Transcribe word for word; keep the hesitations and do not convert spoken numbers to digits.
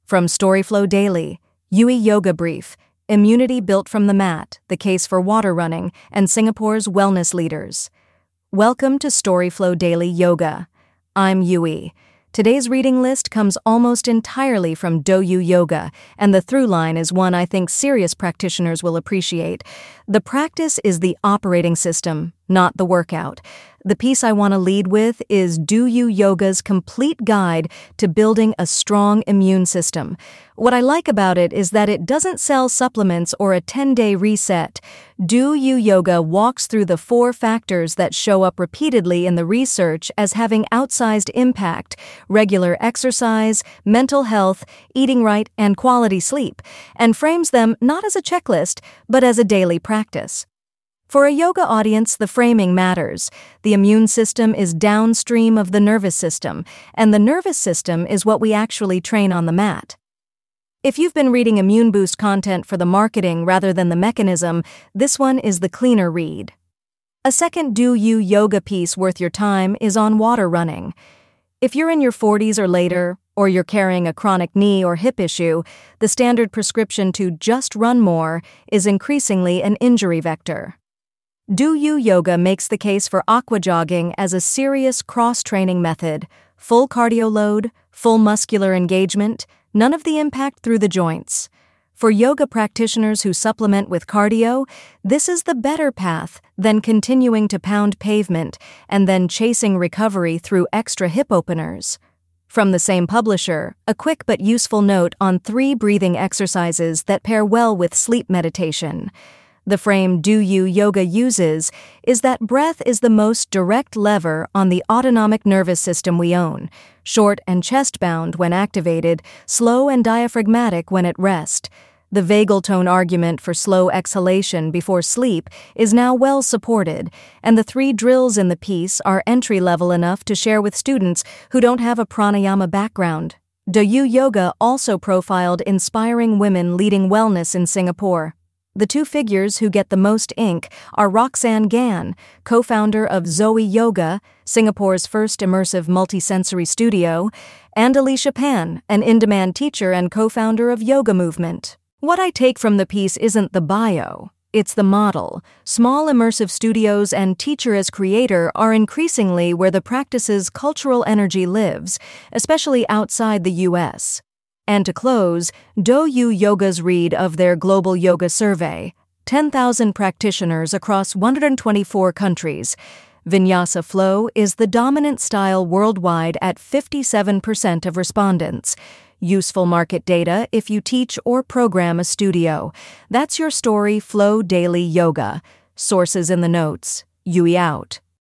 From Storyflow Daily, Yui Yoga Brief, Immunity Built from the Mat, The Case for Water Running, and Singapore's Wellness Leaders. Welcome to Storyflow Daily Yoga. I'm Yui. Today's reading list comes almost entirely from Do-You Yoga, and the through line is one I think serious practitioners will appreciate. The practice is the operating system, not the workout. The piece I want to lead with is Do-You Yoga's complete guide to building a strong immune system. What I like about it is that it doesn't sell supplements or a ten-day reset. Do-You Yoga walks through the four factors that show up repeatedly in the research as having outsized impact: regular exercise, mental health, eating right, and quality sleep, and frames them not as a checklist, but as a daily practice. For a yoga audience, the framing matters. The immune system is downstream of the nervous system, and the nervous system is what we actually train on the mat. If you've been reading Immune Boost content for the marketing rather than the mechanism, this one is the cleaner read. A second Do-You Yoga piece worth your time is on water running. If you're in your forties or later, or you're carrying a chronic knee or hip issue, the standard prescription to just run more is increasingly an injury vector. Do-You Yoga makes the case for aquajogging as a serious cross-training method: full cardio load, full muscular engagement, none of the impact through the joints. For yoga practitioners who supplement with cardio, this is the better path than continuing to pound pavement and then chasing recovery through extra hip openers. From the same publisher, a quick but useful note on three breathing exercises that pair well with sleep meditation. The frame Do-You Yoga uses is that breath is the most direct lever on the autonomic nervous system we own, short and chest-bound when activated, slow and diaphragmatic when at rest. The vagal tone argument for slow exhalation before sleep is now well supported, and the three drills in the piece are entry-level enough to share with students who don't have a pranayama background. Do-You Yoga also profiled inspiring women leading wellness in Singapore. The two figures who get the most ink are Roxanne Gan, co-founder of Zoe Yoga, Singapore's first immersive multisensory studio, and Alicia Pan, an in-demand teacher and co-founder of Yoga Movement. What I take from the piece isn't the bio, it's the model. Small immersive studios and teacher as creator are increasingly where the practice's cultural energy lives, especially outside the U S. And to close, Do-You Yoga's read of their Global Yoga Survey, ten thousand practitioners across one hundred twenty-four countries. Vinyasa Flow is the dominant style worldwide at fifty-seven percent of respondents. Useful market data if you teach or program a studio. That's your Story Flow Daily Yoga. Sources in the notes. Yui out.